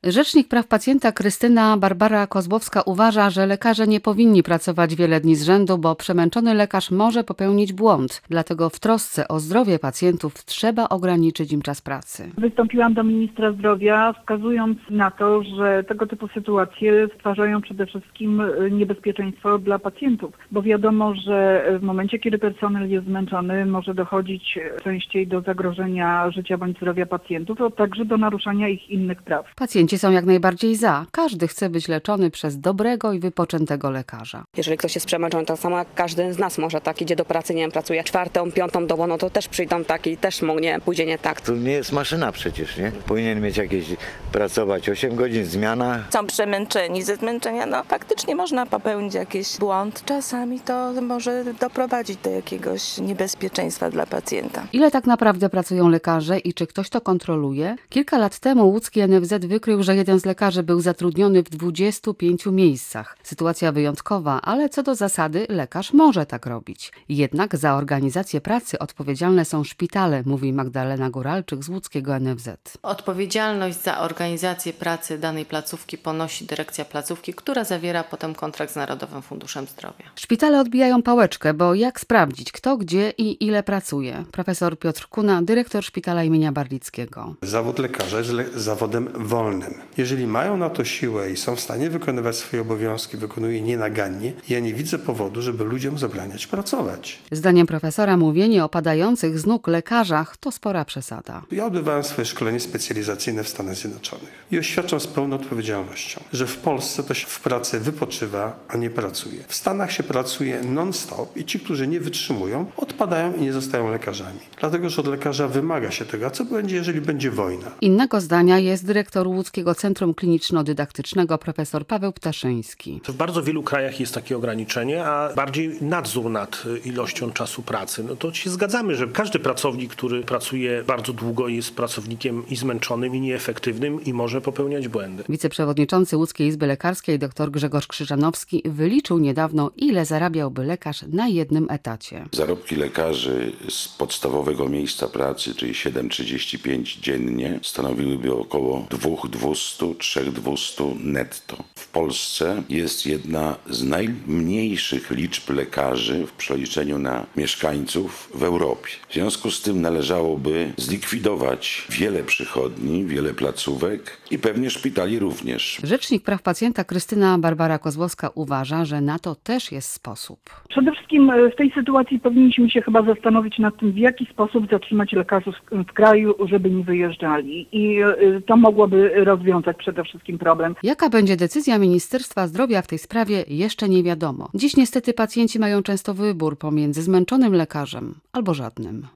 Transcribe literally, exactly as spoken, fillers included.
Rzecznik praw pacjenta Krystyna Barbara Kozłowska uważa, że lekarze nie powinni pracować wiele dni z rzędu, bo przemęczony lekarz może popełnić błąd. Dlatego w trosce o zdrowie pacjentów trzeba ograniczyć im czas pracy. Wystąpiłam do ministra zdrowia, wskazując na to, że tego typu sytuacje stwarzają przede wszystkim niebezpieczeństwo dla pacjentów, bo wiadomo, że w momencie, kiedy personel jest zmęczony, może dochodzić częściej do zagrożenia życia bądź zdrowia pacjentów, a także do naruszania ich innych praw. Pacjenci są jak najbardziej za. Każdy chce być leczony przez dobrego i wypoczętego lekarza. Jeżeli ktoś jest przemęczony, to samo jak każdy z nas może tak idzie do pracy, nie wiem, pracuje czwartą, piątą dobą, no to też przyjdą tak i też mu nie pójdzie nie tak. To nie jest maszyna przecież, nie? Powinien mieć jakieś, pracować osiem godzin, zmiana. Są przemęczeni, ze zmęczenia, no faktycznie można popełnić jakiś błąd. Czasami to może doprowadzić do jakiegoś niebezpieczeństwa dla pacjenta. Ile tak naprawdę pracują lekarze i czy ktoś to kontroluje? Kilka lat temu łódzki N F Z wykrył, że jeden z lekarzy był zatrudniony w dwudziestu pięciu miejscach. Sytuacja wyjątkowa, ale co do zasady lekarz może tak robić. Jednak za organizację pracy odpowiedzialne są szpitale, mówi Magdalena Góralczyk z łódzkiego N F Z. Odpowiedzialność za organizację pracy danej placówki ponosi dyrekcja placówki, która zawiera potem kontrakt z Narodowym Funduszem Zdrowia. Szpitale odbijają pałeczkę, bo jak sprawdzić, kto, gdzie i ile pracuje? Profesor Piotr Kuna, dyrektor szpitala imienia Barlickiego. Zawód lekarza jest le- zawodem wolnym. Jeżeli mają na to siłę i są w stanie wykonywać swoje obowiązki, wykonują je nienagannie, ja nie widzę powodu, żeby ludziom zabraniać pracować. Zdaniem profesora mówienie o padających z nóg lekarzach to spora przesada. Ja odbywałem swoje szkolenie specjalizacyjne w Stanach Zjednoczonych i oświadczam z pełną odpowiedzialnością, że w Polsce to się w pracy wypoczywa, a nie pracuje. W Stanach się pracuje non-stop i ci, którzy nie wytrzymują, odpadają i nie zostają lekarzami. Dlatego, że od lekarza wymaga się tego, a co będzie, jeżeli będzie wojna? Innego zdania jest dyrektor Łódzkiego Centrum Kliniczno-Dydaktycznego profesor Paweł Ptaszyński. W bardzo wielu krajach jest takie ograniczenie, a bardziej nadzór nad ilością czasu pracy. No to się zgadzamy, że każdy pracownik, który pracuje bardzo długo, jest pracownikiem i zmęczonym, i nieefektywnym i może popełniać błędy. Wiceprzewodniczący Łódzkiej Izby Lekarskiej dr Grzegorz Krzyżanowski wyliczył niedawno, ile zarabiałby lekarz na jednym etacie. Zarobki lekarzy z podstawowego miejsca pracy, czyli siedem przecinek trzydzieści pięć dziennie, stanowiłyby około dwa tysiące dwieście do trzech tysięcy dwieście netto. W Polsce jest jedna z najmniejszych liczb lekarzy w przeliczeniu na mieszkańców w Europie. W związku z tym należałoby zlikwidować wiele przychodni, wiele placówek i pewnie szpitali również. Rzecznik praw pacjenta Krystyna Barbara Kozłowska uważa, że na to też jest sposób. Przede wszystkim w tej sytuacji powinniśmy się chyba zastanowić nad tym, w jaki sposób zatrzymać lekarzy w kraju, żeby nie wyjeżdżali. I to mogłoby rozwiązać przede wszystkim problem. Jaka będzie decyzja Ministerstwa Zdrowia w tej sprawie, jeszcze nie wiadomo. Dziś niestety pacjenci mają często wybór pomiędzy zmęczonym lekarzem albo żadnym.